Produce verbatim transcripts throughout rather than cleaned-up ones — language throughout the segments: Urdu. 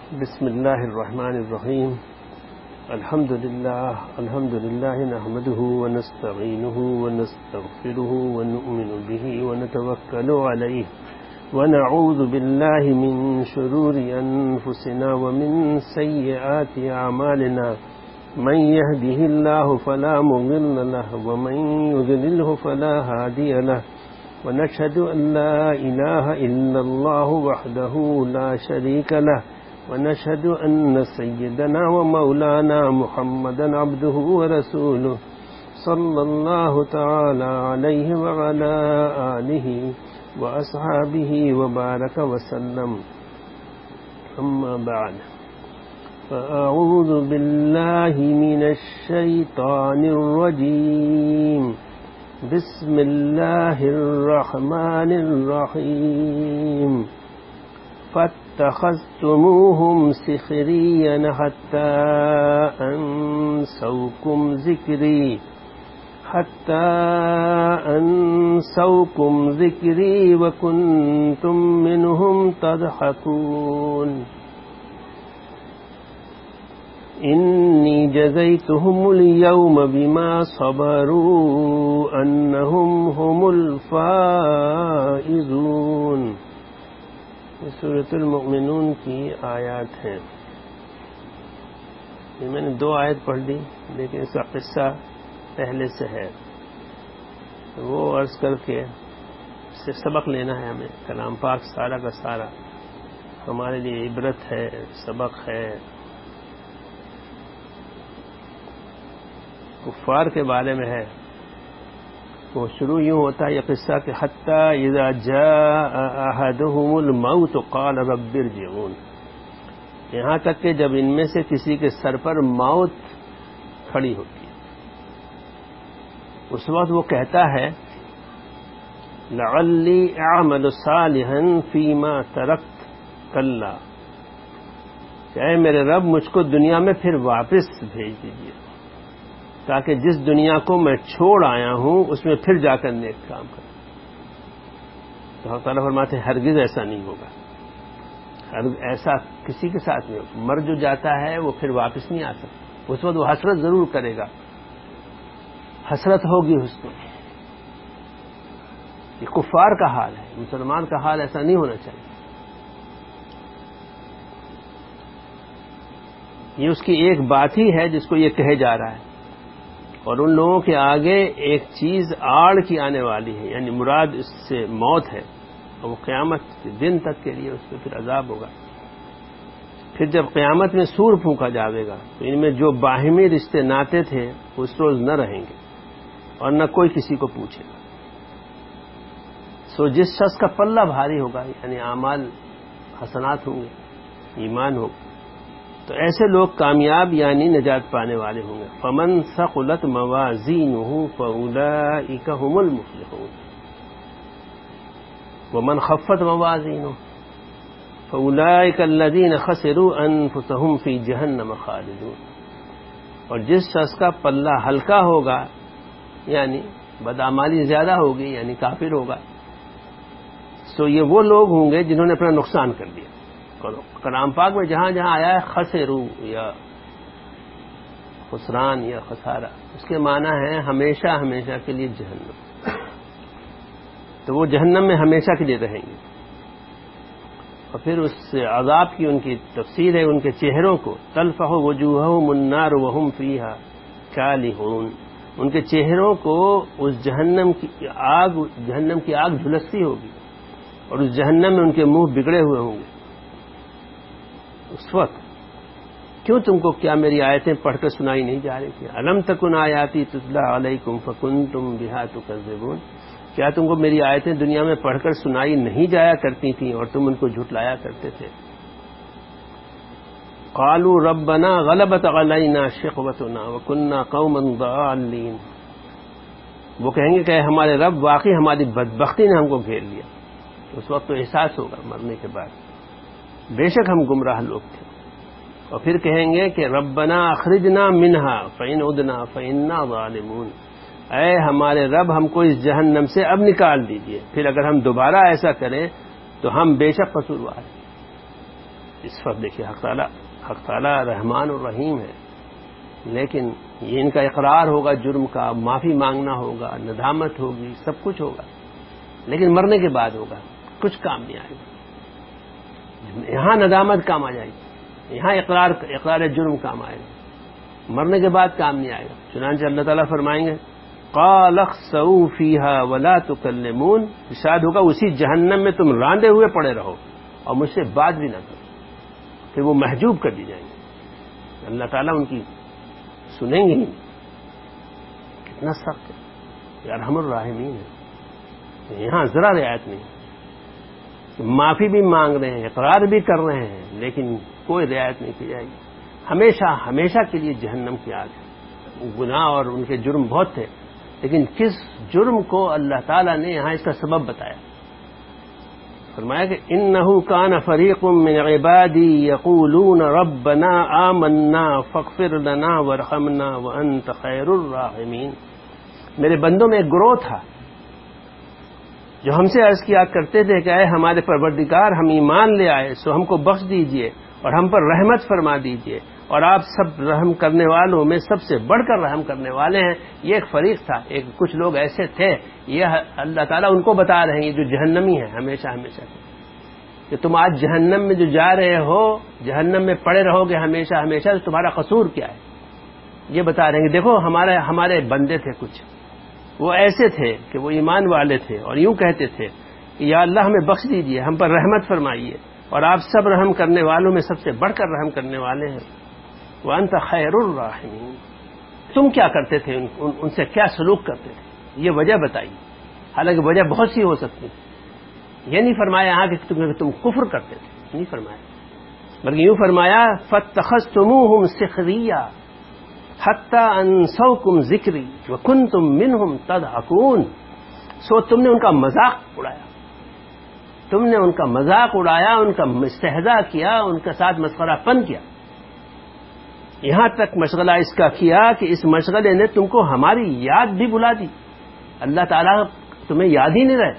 بسم الله الرحمن الرحيم. الحمد لله الحمد لله نحمده ونستعينه ونستغفره ونؤمن به ونتوكل عليه ونعوذ بالله من شرور أنفسنا ومن سيئات أعمالنا. من يهده الله فلا مضل له ومن يضلله فلا هادي له ونشهد أن لا إله إلا الله وحده لا شريك له ونشهد أن سيدنا ومولانا محمدا عبده ورسوله صلى الله تعالى عليه وعلى آله وأصحابه وبارك وسلم. أما بعد، فأعوذ بالله من الشيطان الرجيم. بسم الله الرحمن الرحيم. فاتخذتموهم سخريا حتى أنسوكم ذكري حتى أنسوكم ذكري وكنتم منهم تضحكون. إني جزيتهم اليوم بما صبروا أنهم هم الفائزون. سورۃ المؤمنون کی آیات ہیں. یہ میں نے دو آیت پڑھ دی، لیکن اس کا قصہ پہلے سے ہے، وہ عرض کر کے اس سے سبق لینا ہے ہمیں. کلام پاک سارا کا سارا ہمارے لیے عبرت ہے، سبق ہے. کفار کے بارے میں ہے. وہ شروع یوں ہوتا ہے یہ قصہ کہ حتی اذا جاء احدهم الموت قال رب ارجعون، یہاں تک کہ جب ان میں سے کسی کے سر پر موت کھڑی ہوتی ہے، اس وقت وہ کہتا ہے لعلی اعمل صالحا فیما ترکت کلا، کہ اے میرے رب مجھ کو دنیا میں پھر واپس بھیج دیجیے تاکہ جس دنیا کو میں چھوڑ آیا ہوں اس میں پھر جا کر نیک کام کروں. تو اللہ تعالیٰ فرماتے ہیں ہرگز ایسا نہیں ہوگا، ہرگز ایسا کسی کے ساتھ نہیں ہوگا. مر جو جاتا ہے وہ پھر واپس نہیں آ سکتا. اس وقت وہ حسرت ضرور کرے گا، حسرت ہوگی اس کو. یہ کفار کا حال ہے، مسلمان کا حال ایسا نہیں ہونا چاہیے. یہ اس کی ایک بات ہی ہے جس کو یہ کہے جا رہا ہے، اور ان لوگوں کے آگے ایک چیز آڑ کی آنے والی ہے، یعنی مراد اس سے موت ہے، اور وہ قیامت کے دن تک کے لیے اس پہ پھر عذاب ہوگا. پھر جب قیامت میں سور پھونکا جاوے گا تو ان میں جو باہمی رشتے ناتے تھے وہ اس روز نہ رہیں گے اور نہ کوئی کسی کو پوچھے گا. سو جس شخص کا پلہ بھاری ہوگا، یعنی اعمال حسنات ہوں گے، ایمان ہوگا، تو ایسے لوگ کامیاب یعنی نجات پانے والے ہوں گے. فمن ثقلت موازینہ فاولئک هم المفلحون ومن خفت موازینہ فاولئک الذین خسروا انفسهم فی جہنم خالدون. اور جس شخص کا پلہ ہلکا ہوگا، یعنی بدعمالی زیادہ ہوگی، یعنی کافر ہوگا، سو یہ وہ لوگ ہوں گے جنہوں نے اپنا نقصان کر دیا. کلام پاک میں جہاں جہاں آیا ہے خسرو یا خسران یا خسارہ، اس کے معنی ہے ہمیشہ ہمیشہ کے لیے جہنم. تو وہ جہنم میں ہمیشہ کے لیے رہیں گے. اور پھر اس عذاب کی ان کی تفسیر ہے ان کے چہروں کو تلفح وجوہہم النار وہم فیہا کالحون، ان کے چہروں کو اس جہنم کی آگ جہنم کی آگ جھلستی ہوگی اور اس جہنم میں ان کے منہ بگڑے ہوئے ہوں گے. اس وقت کیوں تم کو کیا میری آیتیں پڑھ کر سنائی نہیں جا رہی تھی؟ الم تکن آیاتی تتلی علیکم فکنتم بہا تکذبون، کیا تم کو میری آیتیں دنیا میں پڑھ کر سنائی نہیں جایا کرتی تھیں اور تم ان کو جھٹلایا کرتے تھے؟ قالوا ربنا غلبت علینا شقوتنا وکننا قوما ضالین، وہ کہیں گے کہ ہمارے رب واقعی ہماری بدبختی نے ہم کو گھیر لیا. اس وقت تو احساس ہوگا مرنے کے بعد بے شک ہم گمراہ لوگ تھے. اور پھر کہیں گے کہ ربنا اخرجنا منہا فإن عدنا فإنا ظالمون، اے ہمارے رب ہم کو اس جہنم سے اب نکال دیجئے، پھر اگر ہم دوبارہ ایسا کریں تو ہم بے شک قصوروار ہیں. اس وقت دیکھیے حق تعالیٰ حق تعالیٰ رحمان الرحیم ہے، لیکن یہ ان کا اقرار ہوگا جرم کا، معافی مانگنا ہوگا، ندامت ہوگی، سب کچھ ہوگا، لیکن مرنے کے بعد ہوگا، کچھ کام نہیں آئے گا۔ یہاں ندامت کام آ جائے گی، یہاں اقرار اقرار جرم کام آئے گا، مرنے کے بعد کام نہیں آئے گا۔ چنانچہ اللہ تعالیٰ فرمائیں گے قال اخسؤوا فيها ولا تكلمون، ارشاد ہوگا اسی جہنم میں تم راندے ہوئے پڑے رہو اور مجھ سے بات بھی نہ کرو، پھر وہ محجوب کر دی جائیں گے، اللہ تعالیٰ ان کی سنیں گے نہیں۔ کتنا سخت ہے، ارحم الراحمین ہے، یہاں ذرا رعایت نہیں، معافی بھی مانگ رہے ہیں، اقرار بھی کر رہے ہیں، لیکن کوئی رعایت نہیں کی جائے گی، ہمیشہ ہمیشہ کے لیے جہنم کی آگ ہے۔ گناہ اور ان کے جرم بہت تھے، لیکن کس جرم کو اللہ تعالیٰ نے یہاں اس کا سبب بتایا، فرمایا کہ انه كان فريق من عبادي يقولون ربنا آمنا فاغفر لنا وارحمنا وانت خير الراحمين، میرے بندوں میں ایک گروہ تھا جو ہم سے عرض کیا کرتے تھے کہ اے ہمارے پروردگار، ہم ایمان لے آئے سو ہم کو بخش دیجئے اور ہم پر رحمت فرما دیجئے، اور آپ سب رحم کرنے والوں میں سب سے بڑھ کر رحم کرنے والے ہیں۔ یہ ایک فریق تھا، ایک کچھ لوگ ایسے تھے، یہ اللہ تعالیٰ ان کو بتا رہے ہیں جو جہنمی ہیں ہمیشہ ہمیشہ کے، کہ تم آج جہنم میں جو جا رہے ہو، جہنم میں پڑے رہو گے ہمیشہ ہمیشہ، تو تمہارا قصور کیا ہے، یہ بتا رہے ہیں کہ دیکھو ہمارے ہمارے بندے تھے کچھ، وہ ایسے تھے کہ وہ ایمان والے تھے اور یوں کہتے تھے کہ یا اللہ ہمیں بخش دیجئے، ہم پر رحمت فرمائیے، اور آپ سب رحم کرنے والوں میں سب سے بڑھ کر رحم کرنے والے ہیں، وانت خیر الراحمین۔ تم کیا کرتے تھے، ان, ان, ان سے کیا سلوک کرتے تھے، یہ وجہ بتائیے، حالانکہ وجہ بہت سی ہو سکتی ہے، یہ نہیں فرمایا یہاں کہ تم, تم کفر کرتے تھے، نہیں فرمایا، بلکہ یوں فرمایا فاتخذتموہم سخریا حتی انسوکم ذکری وکنتم منہم تضحکون، سو تم نے ان کا مذاق اڑایا، تم نے ان کا مذاق اڑایا، ان کا استہزاء کیا، ان کے ساتھ مسخرہ پن کیا، یہاں تک مشغلہ اس کا کیا کہ اس مشغلے نے تم کو ہماری یاد بھی بلا دی، اللہ تعالیٰ تمہیں یاد ہی نہیں رہے،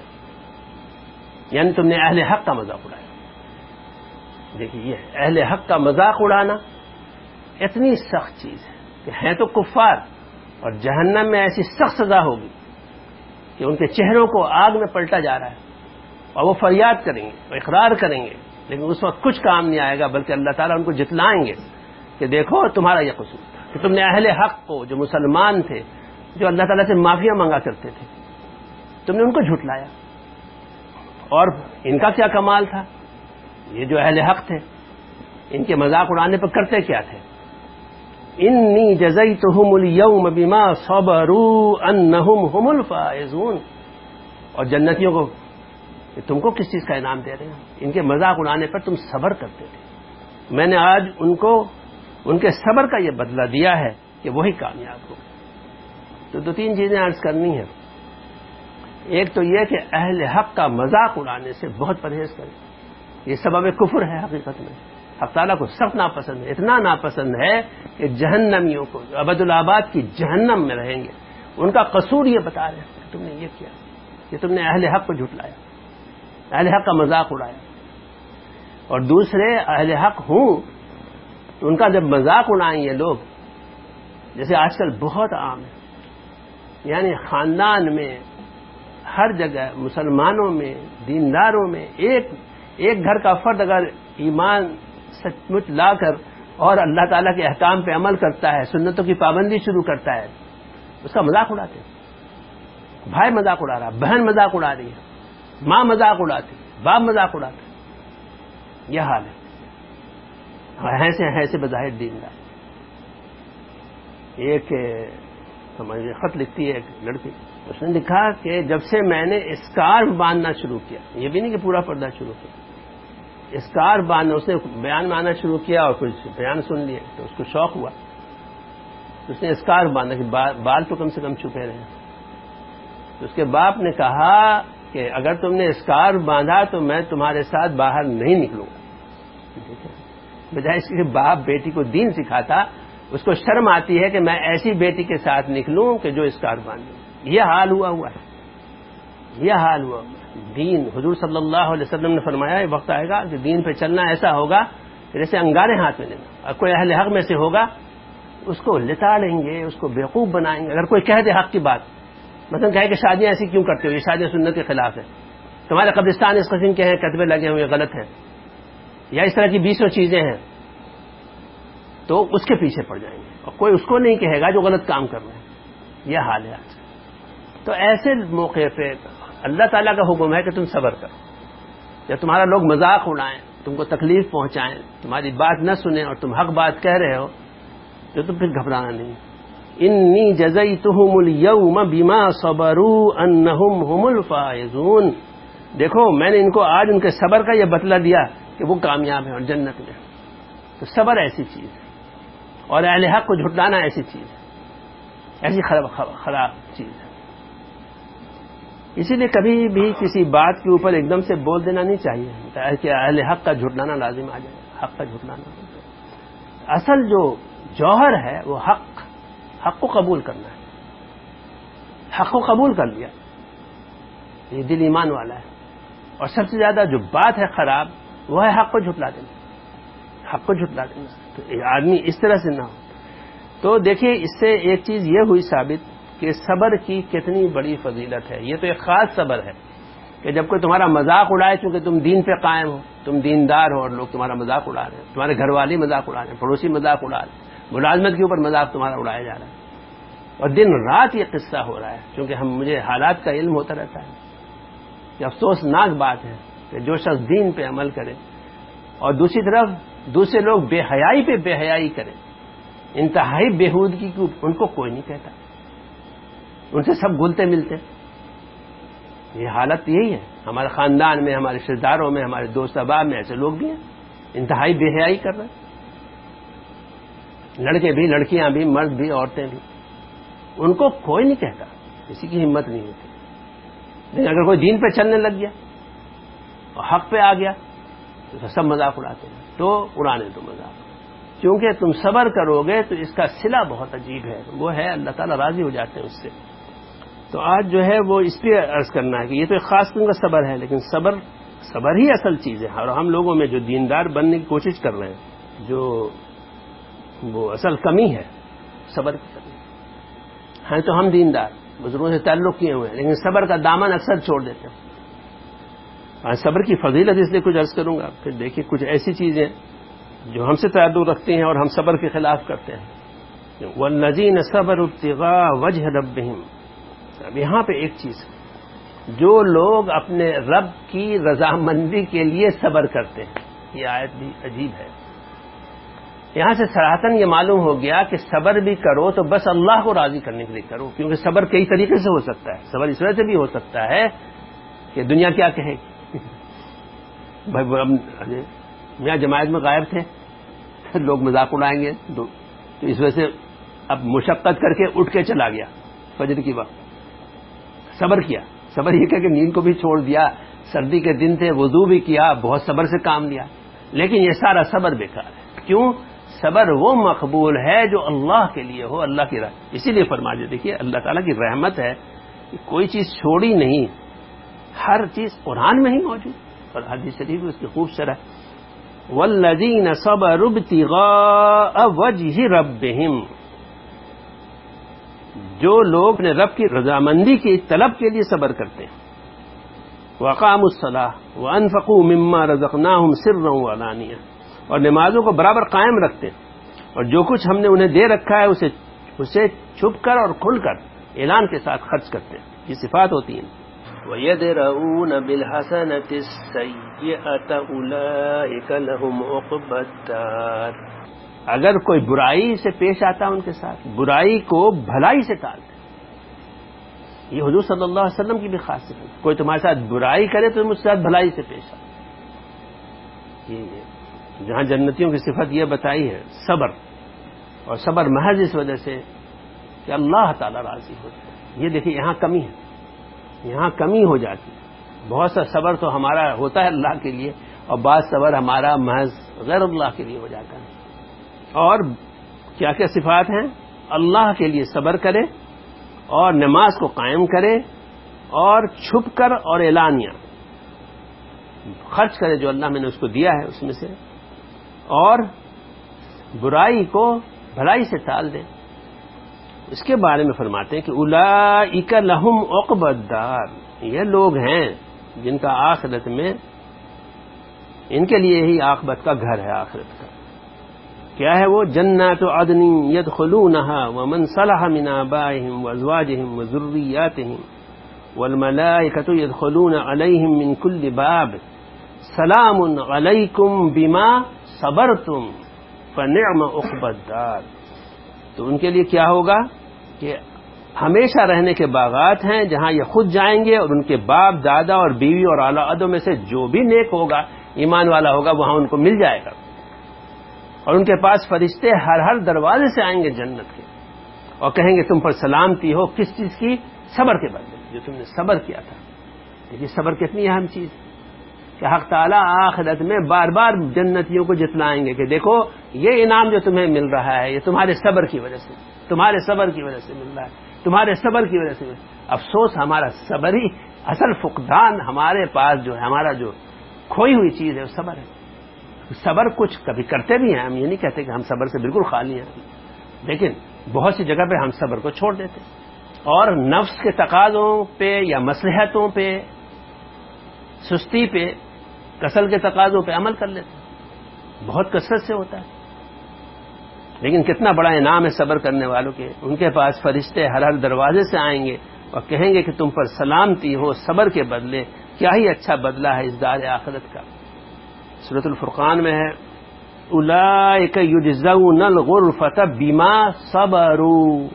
یعنی تم نے اہل حق کا مذاق اڑایا۔ دیکھیے یہ اہل حق کا مذاق اڑانا اتنی سخت چیز ہے کہ ہیں تو کفار، اور جہنم میں ایسی سخت سزا ہوگی کہ ان کے چہروں کو آگ میں پلٹا جا رہا ہے، اور وہ فریاد کریں گے، وہ اقرار کریں گے، لیکن اس وقت کچھ کام نہیں آئے گا، بلکہ اللہ تعالیٰ ان کو جتلائیں گے کہ دیکھو تمہارا یہ قصور تھا کہ تم نے اہل حق کو، جو مسلمان تھے، جو اللہ تعالیٰ سے معافیاں مانگا کرتے تھے، تم نے ان کو جھٹلایا۔ اور ان کا کیا کمال تھا، یہ جو اہل حق تھے، ان کے مذاق اڑانے پر کرتے کیا تھے، انی جزیتہم اليوم بما صبروا انہم هم الفائزون، اور جنتیوں کو کہ تم کو کس چیز کا انعام دے رہے ہیں، ان کے مذاق اڑانے پر تم صبر کرتے تھے، میں نے آج ان کو ان کے صبر کا یہ بدلہ دیا ہے کہ وہی کامیاب ہو۔ تو دو تین چیزیں عرض کرنی ہیں، ایک تو یہ کہ اہل حق کا مذاق اڑانے سے بہت پرہیز کریں، یہ سبب کفر ہے حقیقت میں، حق تعالیٰ کو سخت ناپسند ہے، اتنا ناپسند ہے کہ جہنمیوں کو جو ابد الآباد کی جہنم میں رہیں گے، ان کا قصور یہ بتا رہے ہیں کہ تم نے یہ کیا، کہ تم نے اہل حق کو جھٹلایا، اہل حق کا مذاق اڑایا۔ اور دوسرے اہل حق ہوں تو ان کا جب مذاق اڑائیں یہ لوگ، جیسے آج کل بہت عام ہے، یعنی خاندان میں ہر جگہ مسلمانوں میں، دینداروں میں، ایک ایک گھر کا فرد اگر ایمان سچ مچ لا کر اور اللہ تعالیٰ کے احکام پہ عمل کرتا ہے، سنتوں کی پابندی شروع کرتا ہے، اس کا مذاق اڑاتے ہیں، بھائی مذاق اڑا رہا، بہن مذاق اڑا رہی ہے، ماں مذاق اڑاتی، باپ مذاق اڑاتے، یہ حال ہے، ایسے ایسے بظاہر دیندار۔ ایک سمجھے خط لکھتی ہے ایک لڑکی، اس نے لکھا کہ جب سے میں نے اسکارف باندھنا شروع کیا، یہ بھی نہیں کہ پورا پردہ شروع کیا، اسکارف باندھنا، اس نے بیان ماننا شروع کیا اور کچھ بیان سن لیے تو اس کو شوق ہوا، اس نے اسکارف باندھا کہ بال تو کم سے کم چھپے رہے۔ تو اس کے باپ نے کہا کہ اگر تم نے اسکارف باندھا تو میں تمہارے ساتھ باہر نہیں نکلوں گا، بجائے اس کے باپ بیٹی کو دین سکھاتا، اس کو شرم آتی ہے کہ میں ایسی بیٹی کے ساتھ نکلوں کہ جو اسکارف باندھے۔ یہ حال ہوا ہوا ہے، یہ حال ہوا ہوا ہے۔ دین، حضور صلی اللہ علیہ وسلم نے فرمایا وقت آئے گا کہ دین پہ چلنا ایسا ہوگا جیسے انگارے ہاتھ میں لینا. اور کوئی اہل حق میں سے ہوگا اس کو لتا لیں گے, اس کو بیوقوف بنائیں گے. اگر کوئی کہہ دے حق کی بات, مثلا کہے کہ شادیاں ایسی کیوں کرتے ہو, یہ شادیاں سنت کے خلاف ہے, تمہارے قبرستان اس قسم کے ہیں, کتبے لگے ہوئے غلط ہیں, یا اس طرح کی بیسوں چیزیں ہیں, تو اس کے پیچھے پڑ جائیں گے. اور کوئی اس کو نہیں کہے گا جو غلط کام کر رہے ہیں. یہ حال ہے آج. تو ایسے موقع پہ اللہ تعالیٰ کا حکم ہے کہ تم صبر کرو. یا تمہارا لوگ مذاق اڑائیں, تم کو تکلیف پہنچائیں, تمہاری بات نہ سنیں اور تم حق بات کہہ رہے ہو, تو تم پھر گھبرانا نہیں. انی جزیتہم اليوم بما صبروا انہم هم الفائزون. دیکھو میں نے ان کو آج ان کے صبر کا یہ بدلہ دیا کہ وہ کامیاب ہیں اور جنت میں. تو صبر ایسی چیز ہے, اور اہل حق کو جھٹلانا ایسی چیز ہے, ایسی خراب چیز ہے. اسی لیے کبھی بھی کسی بات کے اوپر ایک دم سے بول دینا نہیں چاہیے کہ اہل حق کا جھٹلانا لازم آ جائے. حق کا جھٹلانا, اصل جو جوہر ہے وہ حق, حق کو قبول کرنا ہے. حق کو قبول کر لیا, یہ دل ایمان والا ہے. اور سب سے زیادہ جو بات ہے خراب وہ ہے حق کو جھٹلا دینا, حق کو جھٹلا دینا. تو آدمی اس طرح سے نہ ہو. تو دیکھیے اس سے ایک چیز یہ ہوئی ثابت کہ صبر کی کتنی بڑی فضیلت ہے. یہ تو ایک خاص صبر ہے کہ جب کوئی تمہارا مذاق اڑائے, چونکہ تم دین پہ قائم ہو, تم دیندار ہو, اور لوگ تمہارا مذاق اڑا رہے ہیں, تمہارے گھر والے مذاق اڑا رہے ہیں, پڑوسی مذاق اڑا رہے ہیں, ملازمت کے اوپر مذاق تمہارا اڑایا جا رہا ہے, اور دن رات یہ قصہ ہو رہا ہے. چونکہ ہم مجھے حالات کا علم ہوتا رہتا ہے. یہ افسوسناک بات ہے کہ جو شخص دین پہ عمل کرے اور دوسری طرف دوسرے لوگ بے حیائی پہ بے حیائی کریں, انتہائی بےہودگی کی, ان کو کوئی نہیں کہتا, ان سے سب گلتے ملتے. یہ حالت یہی ہے ہمارے خاندان میں, ہمارے رشتہ داروں میں, ہمارے دوست احباب میں ایسے لوگ بھی ہیں انتہائی بے حیائی کر رہے ہیں. لڑکے بھی, لڑکیاں بھی, مرد بھی, عورتیں بھی, ان کو کوئی نہیں کہتا, کسی کی ہمت نہیں ہوتی. لیکن اگر کوئی دین پہ چلنے لگ گیا اور حق پہ آ گیا تو سب مذاق اڑاتے ہیں. تو اڑانے دو مذاق, کیونکہ تم صبر کرو گے تو اس کا صلہ بہت عجیب ہے, وہ ہے اللہ تعالیٰ راضی ہو جاتے ہیں اس سے. تو آج جو ہے وہ اس پہ عرض کرنا ہے کہ یہ تو ایک خاص قسم کا صبر ہے, لیکن صبر صبر ہی اصل چیز ہے. اور ہم لوگوں میں جو دیندار بننے کی کوشش کر رہے ہیں, جو وہ اصل کمی ہے صبر کی کمی. ہیں تو ہم دیندار, بزرگوں سے تعلق کیے ہوئے ہیں, لیکن صبر کا دامن اکثر چھوڑ دیتے ہیں. آج صبر کی فضیلت اس لیے کچھ عرض کروں گا. پھر دیکھیے کچھ ایسی چیزیں جو ہم سے تعلق رکھتے ہیں اور ہم صبر کے خلاف کرتے ہیں. والذین صبروا ابتغاء وجہ ربہم. اب یہاں پہ ایک چیز, جو لوگ اپنے رب کی رضامندی کے لیے صبر کرتے ہیں, یہ آیت بھی عجیب ہے. یہاں سے صراحتاً یہ معلوم ہو گیا کہ صبر بھی کرو تو بس اللہ کو راضی کرنے کے لیے کرو, کیونکہ صبر کئی طریقے سے ہو سکتا ہے. صبر اس وجہ سے بھی ہو سکتا ہے کہ دنیا کیا کہے گی. بھائی میاں جماعت میں غائب تھے, لوگ مذاق اڑائیں گے, تو اس وجہ سے اب مشقت کر کے اٹھ کے چلا گیا فجر کی وقت, صبر کیا. صبر یہ کہ نیند کو بھی چھوڑ دیا, سردی کے دن تھے, وضو بھی کیا, بہت صبر سے کام لیا, لیکن یہ سارا صبر بیکار ہے. کیوں؟ صبر وہ مقبول ہے جو اللہ کے لیے ہو, اللہ کی راہ. اسی لیے فرما دیا, دیکھیے اللہ تعالیٰ کی رحمت ہے کہ کوئی چیز چھوڑی نہیں, ہر چیز قرآن میں ہی موجود, اور حدیث شریف اس کی خوب شرح. والذین صبروا ابتغاء وجہ ربہم. جو لوگ اپنے رب کی رضامندی کی طلب کے لیے صبر کرتے ہیں. وَأَقَامُوا الصَّلَاةَ وَأَنفَقُوا مِمَّا رَزَقْنَاهُمْ سِرًّا وَعَلَانِيَةً. اور نمازوں کو برابر قائم رکھتے ہیں, اور جو کچھ ہم نے انہیں دے رکھا ہے اسے اسے چھپ کر اور کھل کر اعلان کے ساتھ خرچ کرتے ہیں. یہ صفات ہوتی ہیں. وَيَدْرَؤُونَ بِالْحَسَنَةِ السَّيِّئَةَ أُولَٰئِكَ لَهُمْ عُقْبَى الدَّارِ. اگر کوئی برائی سے پیش آتا ہے ان کے ساتھ, برائی کو بھلائی سے ٹالتے. یہ حضور صلی اللہ علیہ وسلم کی بھی خاصیت ہے. کوئی تمہارے ساتھ برائی کرے تو مجھ سے ساتھ بھلائی سے پیش آئے. یہ جہاں جنتیوں کی صفت یہ بتائی ہے صبر, اور صبر محض اس وجہ سے کہ اللہ تعالی راضی ہوتے ہیں. یہ دیکھیے یہاں کمی ہے, یہاں کمی ہو جاتی ہے. بہت سا صبر تو ہمارا ہوتا ہے اللہ کے لیے, اور بعض صبر ہمارا محض غیر اللہ کے لیے ہو جاتا ہے. اور کیا کیا صفات ہیں؟ اللہ کے لیے صبر کرے, اور نماز کو قائم کرے, اور چھپ کر اور اعلانیہ خرچ کرے جو اللہ میں نے اس کو دیا ہے اس میں سے, اور برائی کو بھلائی سے ٹال دیں. اس کے بارے میں فرماتے ہیں کہ اولئک لہم عقبی الدار، یہ لوگ ہیں جن کا آخرت میں ان کے لیے ہی عاقبت کا گھر ہے. آخرت کا کیا ہے وہ؟ جنات عدن یدخلونها ومن صلح من آبائهم وازواجهم وذرياتهم والملائکۃ یدخلون علیہم من کل باب سلام علیکم بما صبرتم فنعم عقبی الدار. تو ان کے لیے کیا ہوگا کہ ہمیشہ رہنے کے باغات ہیں جہاں یہ خود جائیں گے، اور ان کے باپ دادا اور بیوی اور اولادوں میں سے جو بھی نیک ہوگا، ایمان والا ہوگا، وہاں ان کو مل جائے گا. اور ان کے پاس فرشتے ہر ہر دروازے سے آئیں گے جنت کے، اور کہیں گے تم پر سلامتی ہو. کس چیز کی؟ صبر کے بدلے، جو تم نے صبر کیا تھا. دیکھیے صبر کتنی اہم چیز ہے کہ حق تعالیٰ آخرت میں بار بار جنتیوں کو جتلائیں گے کہ دیکھو یہ انعام جو تمہیں مل رہا ہے یہ تمہارے صبر کی وجہ سے، تمہارے صبر کی وجہ سے مل رہا ہے، تمہارے صبر کی وجہ سے. افسوس ہمارا صبر ہی اصل فقدان ہمارے پاس جو ہے، ہمارا جو کھوئی ہوئی چیز ہے وہ صبر ہے. صبر کچھ کبھی کرتے بھی ہیں، ہم یہ نہیں کہتے کہ ہم صبر سے بالکل خالی ہیں، لیکن بہت سی جگہ پہ ہم صبر کو چھوڑ دیتے اور نفس کے تقاضوں پہ یا مصلحتوں پہ، سستی پہ، کسل کے تقاضوں پہ عمل کر لیتے ہیں. بہت کثرت سے ہوتا ہے، لیکن کتنا بڑا انعام ہے صبر کرنے والوں کے. ان کے پاس فرشتے ہر ہر دروازے سے آئیں گے اور کہیں گے کہ تم پر سلامتی ہو صبر کے بدلے. کیا ہی اچھا بدلہ ہے اس دار آخرت کا. سورۃ الفرقان میں ہے اولئک یجزون الغرفۃ بما صبروا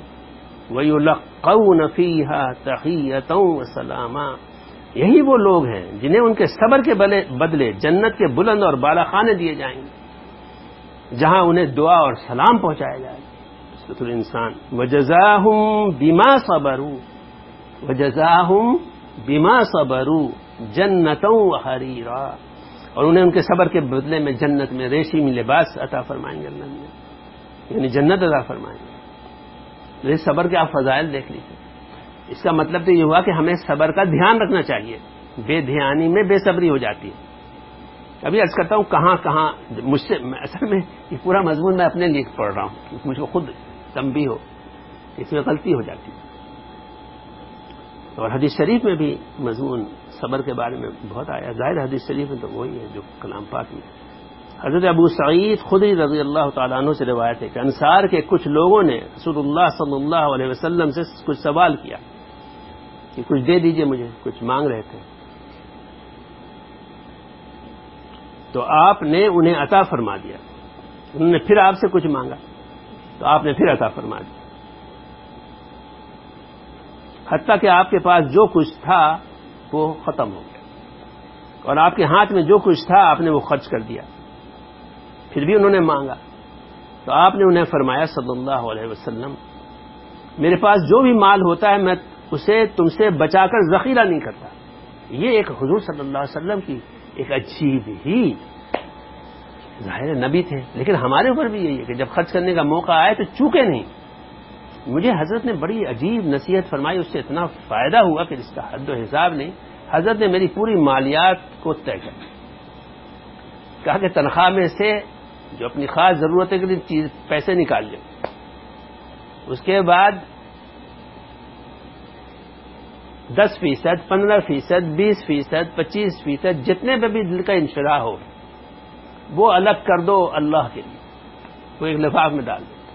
ویلقون فیہا تحیۃ وسلاما. یہی وہ لوگ ہیں جنہیں ان کے صبر کے بدلے جنت کے بلند اور بالا خانے دیے جائیں گے، جہاں انہیں دعا اور سلام پہنچایا جائے گا. سورۃ الانسان وجزاہم بما صبروا وجزاہم بما صبروا جنۃ وحریرا. اور انہیں ان کے صبر کے بدلے میں جنت میں ریشمی لباس عطا فرمائیں گے، اللہ نے یعنی جنت عطا فرمائیں گے. یہ صبر کے آپ فضائل دیکھ لیجیے. اس کا مطلب تو یہ ہوا کہ ہمیں صبر کا دھیان رکھنا چاہیے. بے دھیانی میں بے صبری ہو جاتی ہے. ابھی عرض کرتا ہوں کہاں کہاں مجھ سے اصل میں یہ پورا مضمون میں اپنے لیے پڑھ رہا ہوں، مجھ کو خود تنبیہ ہو اس میں غلطی ہو جاتی ہے. اور حدیث شریف میں بھی مضمون صبر کے بارے میں بہت آیا. ظاہر حدیث شریف میں تو وہی ہے جو کلام پاک میں. حضرت ابو سعید خدری رضی اللہ تعالیٰ عنہ سے روایت ہے کہ انصار کے کچھ لوگوں نے رسول اللہ صلی اللہ علیہ وسلم سے کچھ سوال کیا کہ کچھ دے دیجئے مجھے، کچھ مانگ رہے تھے. تو آپ نے انہیں عطا فرما دیا. انہوں نے پھر آپ سے کچھ مانگا تو آپ نے پھر عطا فرما دیا، حتیٰ کہ آپ کے پاس جو کچھ تھا وہ ختم ہو گیا اور آپ کے ہاتھ میں جو کچھ تھا آپ نے وہ خرچ کر دیا. پھر بھی انہوں نے مانگا تو آپ نے انہیں فرمایا صلی اللہ علیہ وسلم میرے پاس جو بھی مال ہوتا ہے میں اسے تم سے بچا کر ذخیرہ نہیں کرتا. یہ ایک حضور صلی اللہ علیہ وسلم کی ایک عجیب ہی ظاہر نبی تھے، لیکن ہمارے اوپر بھی یہی ہے کہ جب خرچ کرنے کا موقع آئے تو چوکے نہیں. مجھے حضرت نے بڑی عجیب نصیحت فرمائی، اس سے اتنا فائدہ ہوا کہ اس کا حد و حساب نہیں. حضرت نے میری پوری مالیات کو طے کر کہا کہ تنخواہ میں سے جو اپنی خاص ضرورتیں کے لیے چیز پیسے نکال لیں، اس کے بعد دس فیصد پندرہ فیصد بیس فیصد پچیس فیصد جتنے پہ بھی دل کا انشراح ہو وہ الگ کر دو اللہ کے لیے، وہ ایک لفاف میں ڈال دو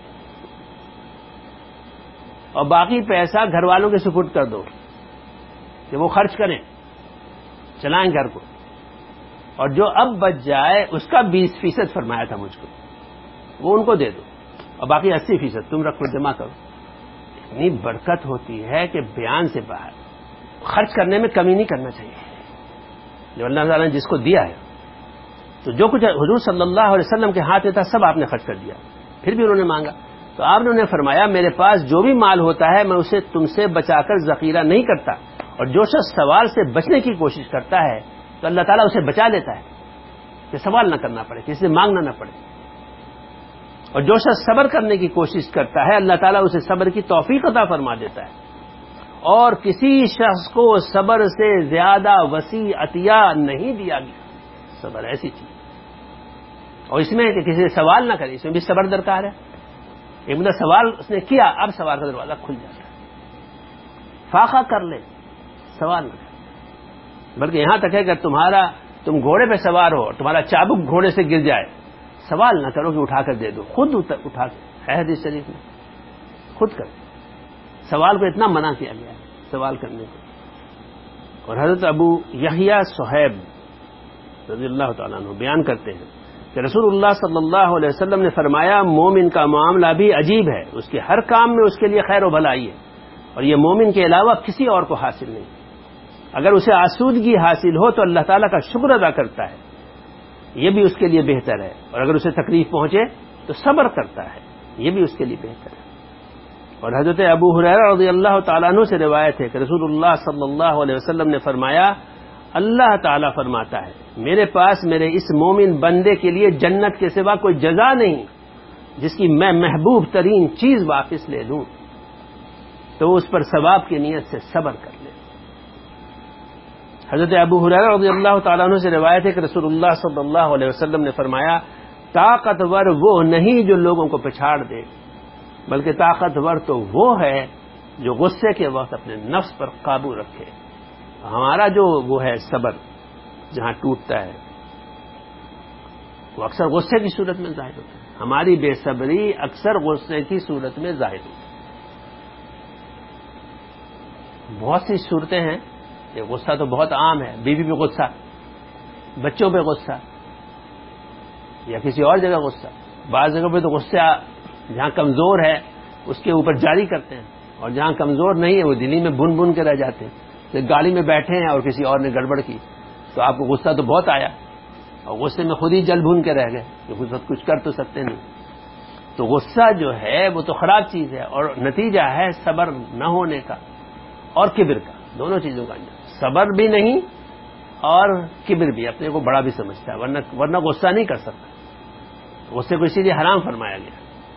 اور باقی پیسہ گھر والوں کے سپرد کر دو کہ وہ خرچ کریں، چلائیں گھر کو. اور جو اب بچ جائے اس کا بیس فیصد فرمایا تھا مجھ کو، وہ ان کو دے دو اور باقی اسی فیصد تم رکھو جمع کرو. اتنی برکت ہوتی ہے کہ بیان سے باہر. خرچ کرنے میں کمی نہیں کرنا چاہیے جو اللہ تعالیٰ نے جس کو دیا ہے. تو جو کچھ حضور صلی اللہ علیہ وسلم کے ہاتھ میں تھا سب آپ نے خرچ کر دیا. پھر بھی انہوں نے مانگا تو آپ نے انہیں فرمایا میرے پاس جو بھی مال ہوتا ہے میں اسے تم سے بچا کر ذخیرہ نہیں کرتا، اور جو شخص سوال سے بچنے کی کوشش کرتا ہے تو اللہ تعالیٰ اسے بچا لیتا ہے کہ سوال نہ کرنا پڑے، کسی سے مانگنا نہ پڑے. اور جو شخص صبر کرنے کی کوشش کرتا ہے اللہ تعالیٰ اسے صبر کی توفیق عطا فرما دیتا ہے. اور کسی شخص کو صبر سے زیادہ وسیع عطیہ نہیں دیا گیا. صبر ایسی چیز اور اس میں کہ کسی سے سوال نہ کرے، اس میں بھی صبر درکار ہے. ایک بندہ سوال اس نے کیا، اب سوال کا دروازہ کھل جاتا ہے. فاقہ کر لے، سوال نہ کرے. بلکہ یہاں تک ہے کہ تمہارا تم گھوڑے پہ سوار ہو، تمہارا چابک گھوڑے سے گر جائے، سوال نہ کرو کہ اٹھا کر دے دو، خود اٹھا کے، ہے حدیث شریف میں، خود کر. سوال کو اتنا منع کیا گیا ہے سوال کرنے کو. اور حضرت ابو یحییٰ صہیب رضی اللہ تعالیٰ عنہ بیان کرتے ہیں کہ رسول اللہ صلی اللہ علیہ وسلم نے فرمایا مومن کا معاملہ بھی عجیب ہے، اس کے ہر کام میں اس کے لیے خیر و بھلائی ہے، اور یہ مومن کے علاوہ کسی اور کو حاصل نہیں. اگر اسے آسودگی حاصل ہو تو اللہ تعالیٰ کا شکر ادا کرتا ہے، یہ بھی اس کے لیے بہتر ہے، اور اگر اسے تکلیف پہنچے تو صبر کرتا ہے، یہ بھی اس کے لیے بہتر ہے. اور حضرت ابو ہریرہ رضی اللہ تعالیٰ عنہ سے روایت ہے کہ رسول اللہ صلی اللہ علیہ وسلم نے فرمایا اللہ تعالیٰ فرماتا ہے میرے پاس میرے اس مومن بندے کے لیے جنت کے سوا کوئی جزا نہیں جس کی میں محبوب ترین چیز واپس لے لوں، تو اس پر ثواب کی نیت سے صبر کر لے. حضرت ابو ہریرہ رضی اللہ تعالیٰ عنہ سے روایت ہے کہ رسول اللہ صلی اللہ علیہ وسلم نے فرمایا طاقتور وہ نہیں جو لوگوں کو پچھاڑ دے، بلکہ طاقتور تو وہ ہے جو غصے کے وقت اپنے نفس پر قابو رکھے. ہمارا جو وہ ہے صبر جہاں ٹوٹتا ہے وہ اکثر غصے کی صورت میں ظاہر ہوتا ہے. ہماری بے صبری اکثر غصے کی صورت میں ظاہر ہوتی ہے. بہت سی صورتیں ہیں، یہ غصہ تو بہت عام ہے، بیوی پہ غصہ، بچوں پہ غصہ، یا کسی اور جگہ غصہ. بعض جگہوں پہ تو غصہ جہاں کمزور ہے اس کے اوپر جاری کرتے ہیں، اور جہاں کمزور نہیں ہے وہ دلی میں بن بن کے رہ جاتے ہیں. گاڑی میں بیٹھے ہیں اور کسی اور نے گڑبڑ کی تو آپ کو غصہ تو بہت آیا، اور غصے میں خود ہی جل بھن کے رہ گئے کہ اس وقت کچھ کر تو سکتے نہیں. تو غصہ جو ہے وہ تو خراب چیز ہے، اور نتیجہ ہے صبر نہ ہونے کا اور کبر کا، دونوں چیزوں کا انجام. صبر بھی نہیں اور کبر بھی، اپنے کو بڑا بھی سمجھتا ہے، ورنہ ورنہ غصہ نہیں کر سکتا. غصے کو اسی لیے حرام فرمایا گیا.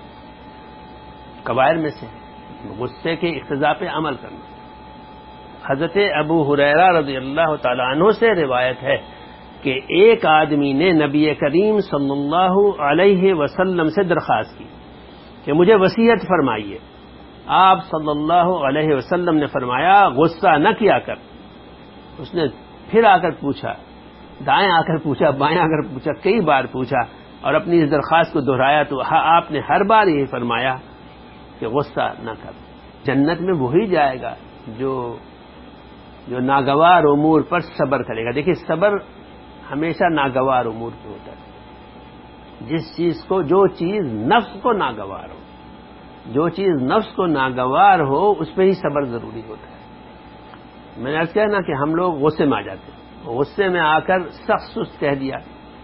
کبائر میں سے غصے کے اقتضاء پہ عمل کرنا. حضرت ابو ہریرہ رضی اللہ تعالی عنہ سے روایت ہے کہ ایک آدمی نے نبی کریم صلی اللہ علیہ وسلم سے درخواست کی کہ مجھے وصیت فرمائیے. آپ صلی اللہ علیہ وسلم نے فرمایا غصہ نہ کیا کر. اس نے پھر آ کر پوچھا، دائیں آ کر پوچھا، بائیں آ کر پوچھا، کئی بار پوچھا اور اپنی اس درخواست کو دہرایا تو آپ نے ہر بار یہی فرمایا کہ غصہ نہ کر. جنت میں وہی جائے گا جو جو ناگوار امور پر صبر کرے گا. دیکھیے صبر ہمیشہ ناگوار امور پہ ہوتا ہے. جس چیز کو جو چیز نفس کو ناگوار ہو، جو چیز نفس کو ناگوار ہو اس پہ ہی صبر ضروری ہوتا ہے. میں نے عرض کیا نا کہ ہم لوگ غصے میں آ جاتے ہیں، غصے میں آ کر سخت سست کہہ دیا.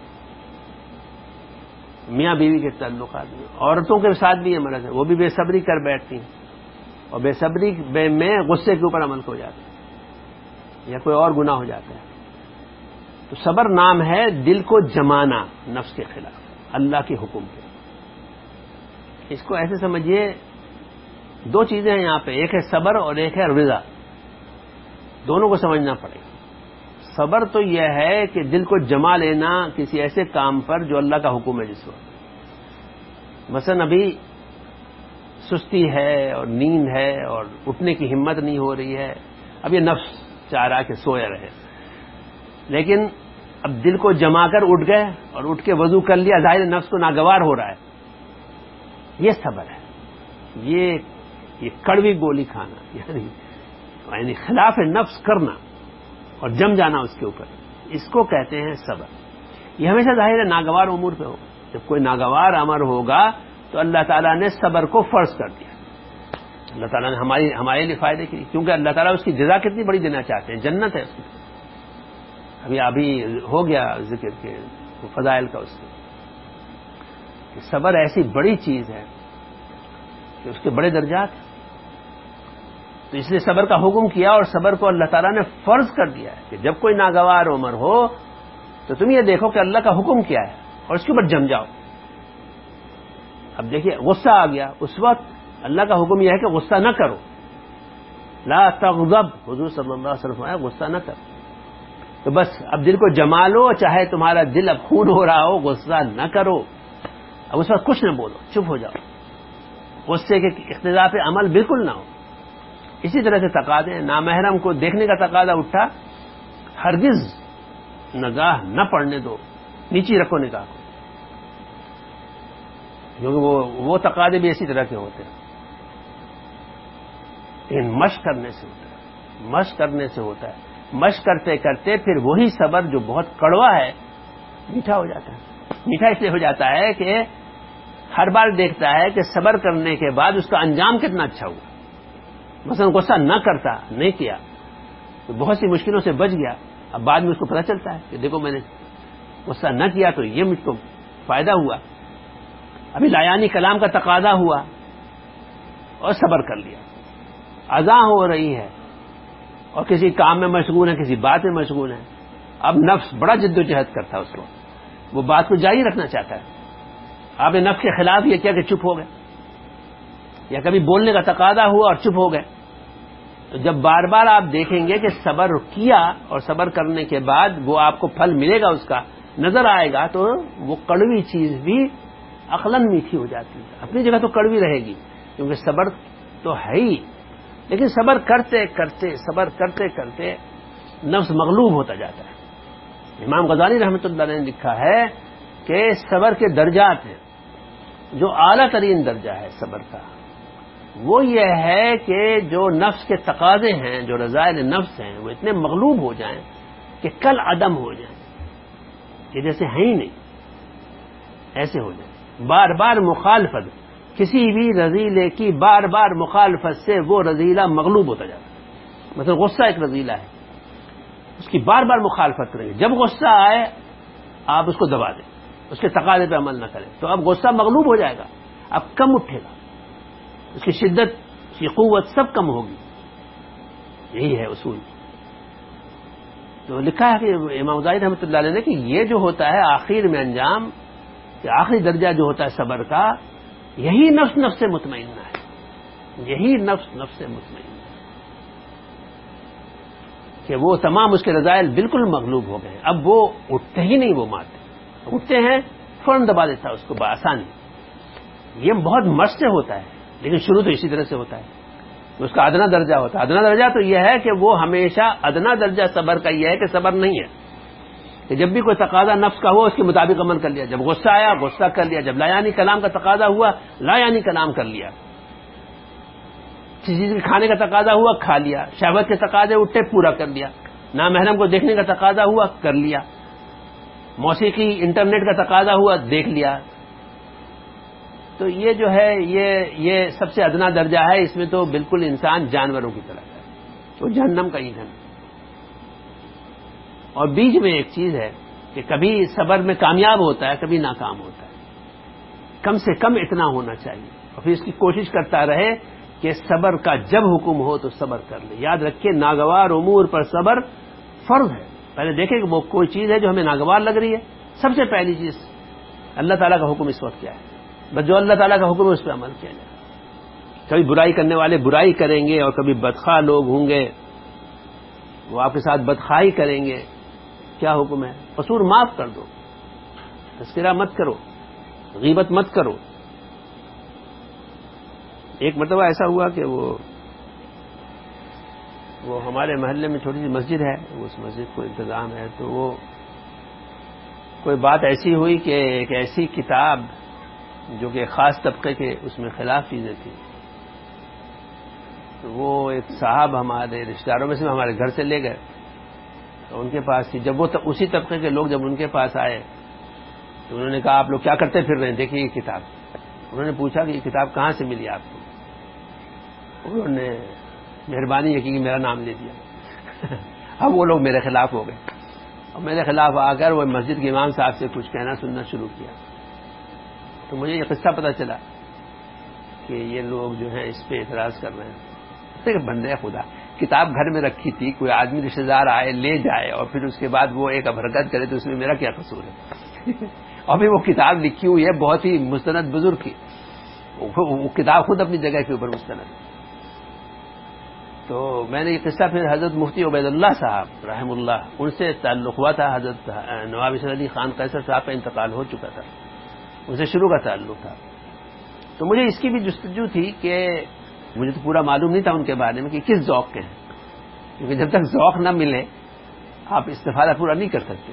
میاں بیوی کے تعلقات میں عورتوں کے ساتھ بھی یہ مرض ہے، وہ بھی بے صبری کر بیٹھتی ہیں اور بے صبری میں غصے کے اوپر عمل ہو جاتا ہے یا کوئی اور گناہ ہو جاتا ہے. تو صبر نام ہے دل کو جمانا نفس کے خلاف اللہ کے حکم کے. اس کو ایسے سمجھیے دو چیزیں ہیں یہاں پہ، ایک ہے صبر اور ایک ہے رضا. دونوں کو سمجھنا پڑے گا. صبر تو یہ ہے کہ دل کو جما لینا کسی ایسے کام پر جو اللہ کا حکم ہے. جس وقت مثلا ابھی سستی ہے اور نیند ہے اور اٹھنے کی ہمت نہیں ہو رہی ہے، اب یہ نفس چاہ رہا کہ سوئے رہے، لیکن اب دل کو جما کر اٹھ گئے اور اٹھ کے وضو کر لیا، ظاہر نفس کو ناگوار ہو رہا ہے. یہ صبر ہے. یہ یہ کڑوی گولی کھانا، یعنی یعنی خلاف نفس کرنا اور جم جانا اس کے اوپر، اس کو کہتے ہیں صبر. یہ ہمیشہ ظاہر ہے ناگوار امور پہ ہوگا. جب کوئی ناگوار امر ہوگا تو اللہ تعالیٰ نے صبر کو فرض کر دیا. اللہ تعالیٰ نے ہماری ہمارے لیے فائدے کی، کیونکہ اللہ تعالیٰ اس کی جزا کتنی بڑی دینا چاہتے ہیں، جنت ہے اس کی. ابھی ابھی ہو گیا ذکر کے فضائل کا اس میں کہ صبر ایسی بڑی چیز ہے کہ اس کے بڑے درجات ہیں. تو اس لیے صبر کا حکم کیا اور صبر کو اللہ تعالیٰ نے فرض کر دیا ہے کہ جب کوئی ناگوار عمر ہو تو تم یہ دیکھو کہ اللہ کا حکم کیا ہے اور اس کے اوپر جم جاؤ. اب دیکھیے غصہ آ گیا، اس وقت اللہ کا حکم یہ ہے کہ غصہ نہ کرو. لا تغضب، حضور صلی اللہ علیہ وسلم فرمایا غصہ نہ کرو. تو بس اب دل کو جما لو، چاہے تمہارا دل اب خون ہو رہا ہو، غصہ نہ کرو، اب اس وقت کچھ نہ بولو، چپ ہو جاؤ، غصے کے اقتضاء پہ عمل بالکل نہ ہو. اسی طرح سے تقاضے، نامحرم کو دیکھنے کا تقاضا اٹھا، ہرگز نگاہ نہ پڑنے دو، نیچی رکھو نگاہ کو، کیونکہ وہ وہ تقاضے بھی اسی طرح کے ہوتے ہیں. لیکن مشق کرنے سے ہوتا ہے، مشق کرنے سے ہوتا ہے. مشق کرتے کرتے پھر وہی صبر جو بہت کڑوا ہے میٹھا ہو جاتا ہے. میٹھا اس لیے ہو جاتا ہے کہ ہر بار دیکھتا ہے کہ صبر کرنے کے بعد اس کا انجام کتنا اچھا ہوا. مثلا غصہ نہ کرتا، نہیں کیا تو بہت سی مشکلوں سے بچ گیا. اب بعد میں اس کو پتہ چلتا ہے کہ دیکھو میں نے غصہ نہ کیا تو یہ مجھ کو فائدہ ہوا. ابھی لایانی کلام کا تقاضا ہوا اور صبر کر لیا. اذان ہو رہی ہے اور کسی کام میں مشغول ہے، کسی بات میں مشغول ہے. اب نفس بڑا جد و جہد کرتا ہے، اس کو وہ بات کو جاری رکھنا چاہتا ہے. آپ نے نفس کے خلاف یہ کیا کہ چپ ہو گئے، یا کبھی بولنے کا تقاضا ہوا اور چپ ہو گئے. تو جب بار بار آپ دیکھیں گے کہ صبر کیا اور صبر کرنے کے بعد وہ آپ کو پھل ملے گا، اس کا نظر آئے گا، تو وہ کڑوی چیز بھی عقلاً میٹھی ہو جاتی ہے. اپنی جگہ تو کڑوی رہے گی کیونکہ صبر تو ہے ہی، لیکن صبر کرتے کرتے صبر کرتے کرتے نفس مغلوب ہوتا جاتا ہے. امام غزالی رحمۃ اللہ علیہ نے لکھا ہے کہ صبر کے درجات ہیں. جو اعلیٰ ترین درجہ ہے صبر کا وہ یہ ہے کہ جو نفس کے تقاضے ہیں، جو رذائل نفس ہیں، وہ اتنے مغلوب ہو جائیں کہ کل عدم ہو جائیں، کہ جیسے ہیں ہی نہیں، ایسے ہو جائیں. بار بار مخالفت، کسی بھی رذیلے کی بار بار مخالفت سے وہ رذیلہ مغلوب ہوتا جاتا ہے. مثلا غصہ ایک رذیلہ ہے، اس کی بار بار مخالفت کریں گے. جب غصہ آئے آپ اس کو دبا دیں، اس کے تقاضے پہ عمل نہ کریں، تو اب غصہ مغلوب ہو جائے گا، اب کم اٹھے گا، اس کی شدت، اس کی قوت سب کم ہوگی. یہی ہے اصول. تو لکھا ہے کہ امام غزالی رحمۃ اللہ علیہ نے کہ یہ جو ہوتا ہے آخر میں انجام، کہ آخری درجہ جو ہوتا ہے صبر کا، یہی نفس نفس سے مطمئنہ ہے، یہی نفس نفس سے مطمئنہ ہے کہ وہ تمام اس کے رذائل بالکل مغلوب ہو گئے. اب وہ اٹھتے ہی نہیں، وہ مارتے اٹھتے ہیں فوراً دبا دیتا ہے اس کو بآسانی. یہ بہت مشق سے ہوتا ہے، لیکن شروع تو اسی طرح سے ہوتا ہے. اس کا ادنا درجہ ہوتا ہے. ادنا درجہ تو یہ ہے کہ وہ ہمیشہ ادنا درجہ صبر کا یہ ہے کہ صبر نہیں ہے کہ جب بھی کوئی تقاضا نفس کا ہوا اس کے مطابق عمل کر لیا. جب غصہ آیا غصہ کر لیا، جب لایانی کلام کا تقاضا ہوا لایانی کلام کر لیا، کسی چیز کے کھانے کا تقاضا ہوا کھا لیا، شہوت کے تقاضے اٹھے پورا کر لیا، نامحرم کو دیکھنے کا تقاضا ہوا کر لیا، موسیقی انٹرنیٹ کا تقاضا ہوا دیکھ لیا. تو یہ جو ہے یہ یہ سب سے ادنا درجہ ہے. اس میں تو بالکل انسان جانوروں کی طرح ہے، وہ جہنم کا ایندھن. اور بیچ میں ایک چیز ہے کہ کبھی صبر میں کامیاب ہوتا ہے، کبھی ناکام ہوتا ہے. کم سے کم اتنا ہونا چاہیے، اور پھر اس کی کوشش کرتا رہے کہ صبر کا جب حکم ہو تو صبر کر لے. یاد رکھیے ناگوار امور پر صبر فرض ہے. پہلے دیکھیں کہ وہ کوئی چیز ہے جو ہمیں ناگوار لگ رہی ہے، سب سے پہلی چیز اللہ تعالیٰ کا حکم اس وقت کیا ہے، بس جو اللہ تعالیٰ کا حکم ہے اس پہ عمل کیا جائے. کبھی برائی کرنے والے برائی کریں گے، اور کبھی بدخواہ لوگ ہوں گے وہ آپ کے ساتھ بدخواہی کریں گے. کیا حکم ہے؟ قصور معاف کر دو، تذکرہ مت کرو، غیبت مت کرو. ایک مرتبہ ایسا ہوا کہ وہ وہ ہمارے محلے میں چھوٹی سی مسجد ہے، اس مسجد کو انتظام ہے، تو وہ کوئی بات ایسی ہوئی کہ ایک ایسی کتاب جو کہ خاص طبقے کے اس میں خلاف چیزیں تھیں، تو وہ ایک صاحب ہمارے رشتہ داروں میں سے ہمارے گھر سے لے گئے، تو ان کے پاس تھی. جب وہ اسی طبقے کے لوگ جب ان کے پاس آئے تو انہوں نے کہا آپ لوگ کیا کرتے پھر رہے ہیں، دیکھیے یہ کتاب. انہوں نے پوچھا کہ یہ کتاب کہاں سے ملی آپ کو؟ انہوں نے مہربانی یہ کی کہ میرا نام لے دیا. اب وہ لوگ میرے خلاف ہو گئے اور میرے خلاف آ کر وہ مسجد کے امام صاحب سے کچھ کہنا سننا شروع کیا. تو مجھے یہ قصہ پتہ چلا کہ یہ لوگ جو ہیں اس پہ اعتراض کر رہے ہیں. کہ بندے خدا، کتاب گھر میں رکھی تھی، کوئی آدمی رشتے دار آئے لے جائے اور پھر اس کے بعد وہ ایک حرکت کرے تو اس میں میرا کیا قصور ہے؟ اور پھر وہ کتاب لکھی ہوئی ہے بہت ہی مستند بزرگ کی، وہ کتاب خود اپنی جگہ کے اوپر مستند ہے. تو میں نے یہ قصہ پھر حضرت مفتی عبید اللہ صاحب رحم اللہ ان سے تعلق ہوا تھا. حضرت نواب اسد علی خان قیصر صاحب کا انتقال ہو چکا تھا, ان سے شروع کا تعلق تھا. تو مجھے اس کی بھی جستجو تھی کہ مجھے تو پورا معلوم نہیں تھا ان کے بارے میں کہ کس ذوق کے ہیں, کیونکہ جب تک ذوق نہ ملے آپ استفادہ پورا نہیں کر سکتے.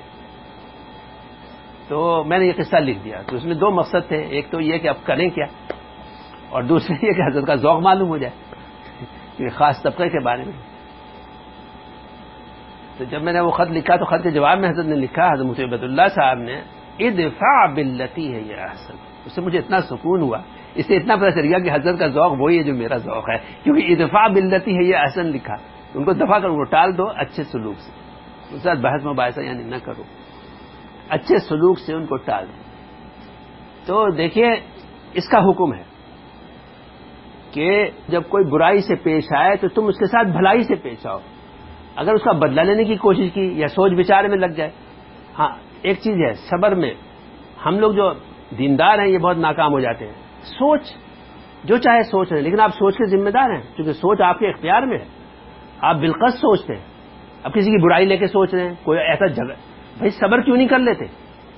تو میں نے یہ قصہ لکھ دیا. تو اس میں دو مقصد تھے, ایک تو یہ کہ اب کریں کیا, اور دوسرے یہ کہ حضرت کا ذوق معلوم ہو جائے کہ خاص طبقے کے بارے میں. تو جب میں نے وہ خط لکھا تو خط کے جواب میں حضرت نے لکھا, حضرت مفتی عبید اللہ صاحب نے, ادفع باللتی ہے یہ احسن. اس سے مجھے اتنا سکون ہوا, اس سے اتنا پتہ چل گیا کہ حضرت کا ذوق وہی ہے جو میرا ذوق ہے, کیونکہ ادفع باللتی ہے یہ احسن لکھا. ان کو دفع کرو, ٹال دو اچھے سلوک سے, ان کے ساتھ بحث مباحثہ یعنی نہ کرو, اچھے سلوک سے ان کو ٹال دو. تو دیکھیے اس کا حکم ہے کہ جب کوئی برائی سے پیش آئے تو تم اس کے ساتھ بھلائی سے پیش آؤ. اگر اس کا بدلہ لینے کی کوشش کی یا سوچ بچارے میں لگ جائے. ہاں ایک چیز ہے, صبر میں ہم لوگ جو دیندار ہیں یہ بہت ناکام ہو جاتے ہیں. سوچ جو چاہے سوچ رہے ہیں, لیکن آپ سوچ کے ذمہ دار ہیں, کیونکہ سوچ آپ کے اختیار میں ہے. آپ بالقصد سوچتے ہیں, اب کسی کی برائی لے کے سوچ رہے ہیں, کوئی ایسا جگہ, بھائی صبر کیوں نہیں کر لیتے؟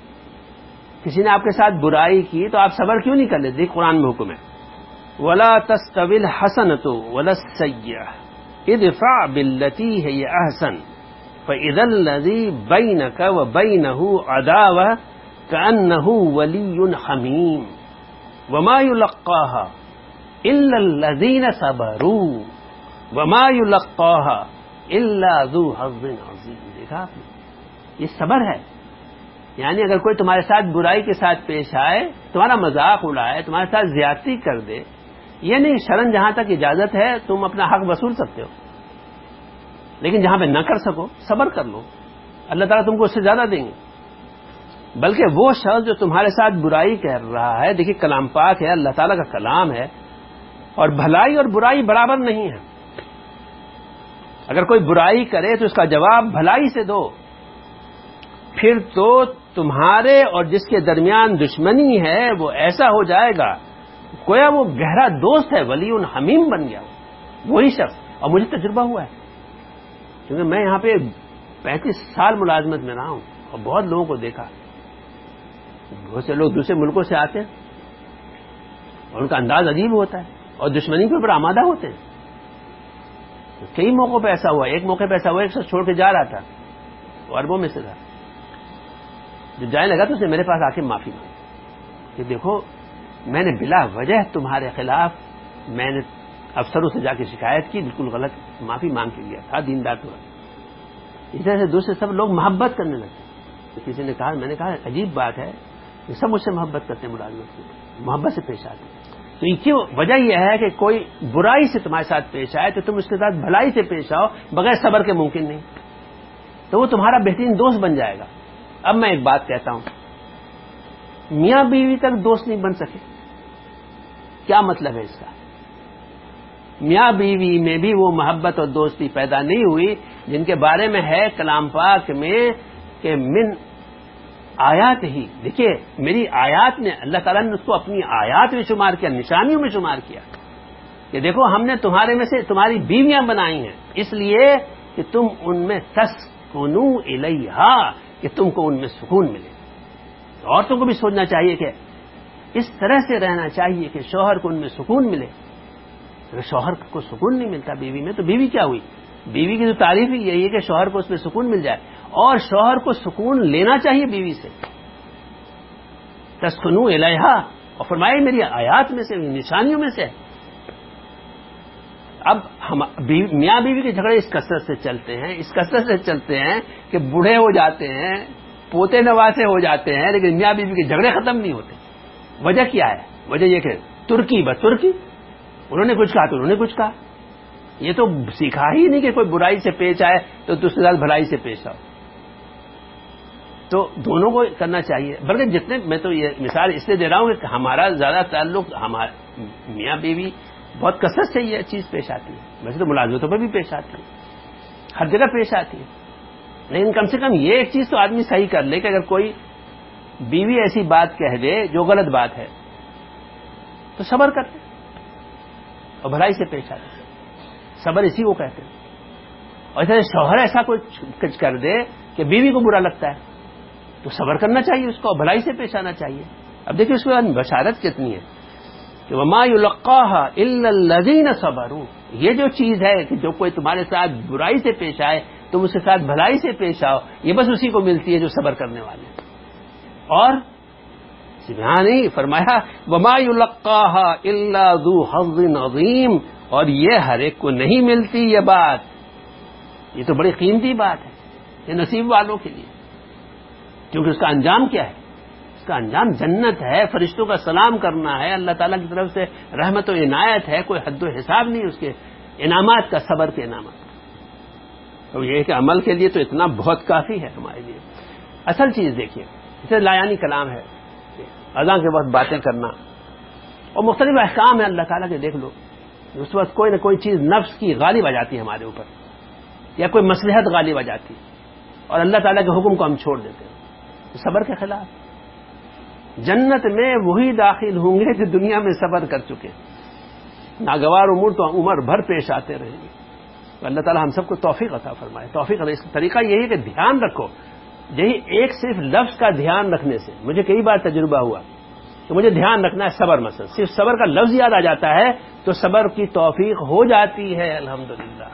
کسی نے آپ کے ساتھ برائی کی تو آپ صبر کیوں نہیں کر لیتے؟ قرآن میں حکم ہے, وَلَا تَسْتَوِي الْحَسَنَةُ وَلَا السَّيِّئَةُ ادْفَعْ بِالَّتِي هِيَ أَحْسَنُ فَإِذَا الَّذِي بَيْنَكَ وَبَيْنَهُ عَدَاوَةٌ كَأَنَّهُ وَلِيٌّ حَمِيمٌ وَمَا يُلَقَّاهَا إِلَّا الَّذِينَ صَبَرُوا وَمَا يُلَقَّاهَا إِلَّا ذُو حَظٍّ عَظِيمٍ. دیکھا آپ نے, یہ صبر ہے. یعنی اگر کوئی تمہارے ساتھ برائی کے ساتھ پیش آئے, تمہارا مذاق اڑائے, تمہارے ساتھ زیادتی کر دے, یہ نہیں, شرن جہاں تک اجازت ہے تم اپنا حق وصول سکتے ہو, لیکن جہاں پہ نہ کر سکو صبر کر لو, اللہ تعالیٰ تم کو اس سے زیادہ دیں گے. بلکہ وہ شخص جو تمہارے ساتھ برائی کر رہا ہے, دیکھیے کلام پاک ہے, اللہ تعالیٰ کا کلام ہے, اور بھلائی اور برائی برابر نہیں ہے. اگر کوئی برائی کرے تو اس کا جواب بھلائی سے دو, پھر تو تمہارے اور جس کے درمیان دشمنی ہے وہ ایسا ہو جائے گا گویا وہ گہرا دوست ہے, ولی حمیم بن گیا وہی شخص. اور مجھے تجربہ ہوا ہے, کیونکہ میں یہاں پہ پینتیس سال ملازمت میں رہا ہوں اور بہت لوگوں کو دیکھا. بہت سے لوگ دوسرے ملکوں سے آتے ہیں اور ان کا انداز عجیب ہوتا ہے اور دشمنی کے اوپر آمادہ ہوتے ہیں. کئی موقعوں پہ ایسا ہوا, ایک موقع پہ ایسا ہوا ایک شخص چھوڑ کے جا رہا تھا, وہ عربوں میں سے تھا. جب جانے لگا تو اس نے میرے پاس آ کے معافی مانگی کہ دیکھو میں نے بلا وجہ تمہارے خلاف میں نے افسروں سے جا کے شکایت کی, بالکل غلط, معافی مانگ کے گیا تھا, دیندار تو. اس طرح سے دوسرے سب لوگ محبت کرنے لگے. کسی نے کہا, میں نے کہا عجیب بات ہے کہ سب مجھ سے محبت کرتے ہیں, ملازمت کی محبت سے پیش آتے ہیں. تو اس کی وجہ یہ ہے کہ کوئی برائی سے تمہارے ساتھ پیش آئے تو تم اس کے ساتھ بھلائی سے پیش آؤ, بغیر صبر کے ممکن نہیں. تو وہ تمہارا بہترین دوست بن جائے گا. اب میں ایک بات کہتا ہوں, میاں بیوی تک دوست نہیں بن سکے, کیا مطلب ہے اس کا؟ میاں بیوی میں بھی وہ محبت اور دوستی پیدا نہیں ہوئی جن کے بارے میں ہے کلام پاک میں کہ من آیات ہی. دیکھیے میری آیات نے, اللہ تعالیٰ نے اس کو اپنی آیات میں شمار کیا, نشانیوں میں شمار کیا کہ دیکھو ہم نے تمہارے میں سے تمہاری بیویاں بنائی ہیں اس لیے کہ تم ان میں تسکنوا الیہا, کہ تم کو ان میں سکون ملے. عورتوں کو بھی سوچنا چاہیے کہ اس طرح سے رہنا چاہیے کہ شوہر کو ان میں سکون ملے. اگر شوہر کو سکون نہیں ملتا بیوی میں تو بیوی کیا ہوئی؟ بیوی کی تو تعریف ہی یہی ہے کہ شوہر کو اس میں سکون مل جائے, اور شوہر کو سکون لینا چاہیے بیوی سے. تسکنوا الیہا, اور فرمائے میری آیات میں سے, نشانیوں میں سے. اب ہم میاں بیوی کے جھگڑے اس کثرت سے چلتے ہیں, اس کثرت سے چلتے ہیں کہ بوڑھے ہو جاتے ہیں, پوتے نواسے ہو جاتے ہیں, لیکن میاں بیوی کے جھگڑے ختم نہیں ہوتے. وجہ کیا ہے؟ وجہ یہ کہ ترکی بس ترکی, انہوں نے کچھ کہا تو انہوں نے کچھ کہا. یہ تو سیکھا ہی نہیں کہ کوئی برائی سے پیش آئے تو دوسرے ساتھ بھلائی سے پیش آؤ. تو دونوں کو کرنا چاہیے. بلکہ جتنے, میں تو یہ مثال اس لیے دے رہا ہوں کہ ہمارا زیادہ تعلق ہمارے میاں بیوی بہت کثرت سے یہ چیز پیش آتی ہے. ویسے تو ملازمتوں پر بھی پیش آتی ہے, ہر جگہ پیش آتی ہے, لیکن کم سے کم یہ ایک چیز تو آدمی صحیح کر لے کہ اگر کوئی بیوی ایسی بات کہہ دے جو غلط بات ہے تو صبر کرتے اور بھلائی سے پیش آتے. صبر اسی کو کہتے ہیں. اور ایسا شوہر ایسا کوئی کر دے کہ بیوی کو برا لگتا ہے تو صبر کرنا چاہیے اس کو، بھلائی سے پیش آنا چاہیے. اب دیکھیں اس کے بعد بشارت کتنی ہے کہ وما یلقاها الا الذین صبروا. یہ جو چیز ہے کہ جو کوئی تمہارے ساتھ برائی سے پیش آئے تم اس کے ساتھ بھلائی سے پیش آؤ، یہ بس اسی کو ملتی ہے جو صبر کرنے والے ہیں. اور یہاں نہیں فرمایا وما یلقاها الا ذو حظ عظیم، اور یہ ہر ایک کو نہیں ملتی یہ بات. یہ تو بڑی قیمتی بات ہے یہ نصیب والوں کے لیے، کیونکہ اس کا انجام کیا ہے؟ اس کا انجام جنت ہے، فرشتوں کا سلام کرنا ہے، اللہ تعالیٰ کی طرف سے رحمت و عنایت ہے، کوئی حد و حساب نہیں اس کے انعامات کا، صبر کے انعامات. تو یہ کہ عمل کے لیے تو اتنا بہت کافی ہے ہمارے لیے. اصل چیز دیکھیے اسے لایانی کلام ہے، اذان کے وقت باتیں کرنا اور مختلف احکام ہیں اللہ تعالیٰ کے. دیکھ لو اس وقت کوئی نہ کوئی چیز نفس کی غالب آ جاتی ہے ہمارے اوپر، یا کوئی مصلحت غالب آ جاتی ہے اور اللہ تعالیٰ کے حکم کو ہم چھوڑ دیتے ہیں. صبر کے خلاف جنت میں وہی داخل ہوں گے جو دنیا میں صبر کر چکے. ناگوار امور تو عمر بھر پیش آتے رہیں گے. اللہ تعالیٰ ہم سب کو توفیق عطا فرمائے. توفیق عطا. اس کا طریقہ یہی ہے کہ دھیان رکھو. یہی ایک صرف لفظ کا دھیان رکھنے سے مجھے کئی بار تجربہ ہوا کہ مجھے دھیان رکھنا ہے صبر. مثلا صرف صبر کا لفظ یاد آ جاتا ہے تو صبر کی توفیق ہو جاتی ہے الحمدللہ.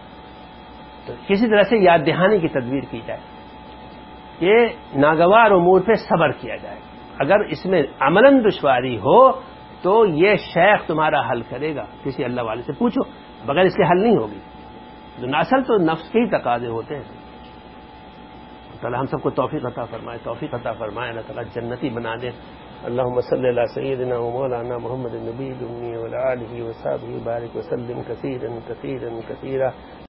تو کسی طرح سے یاد دہانی کی تدبیر کی جائے کہ ناگوار امور پہ صبر کیا جائے. اگر اس میں عملاً دشواری ہو تو یہ شیخ تمہارا حل کرے گا، کسی اللہ والے سے پوچھو، بغیر اس کے حل نہیں ہوگی. اصل تو نفس کے ہی تقاضے ہوتے ہیں. تعالیٰ ہم سب کو توفیق عطا فرمائے، توفیق عطا فرمائے. اللہ تعالیٰ جنتی بنا دے. اللهم صل على سيدنا ومولانا محمد النبي الأمي وعلى آله وصحبه بارك وسلم كثيرا كثيرا كثيرا.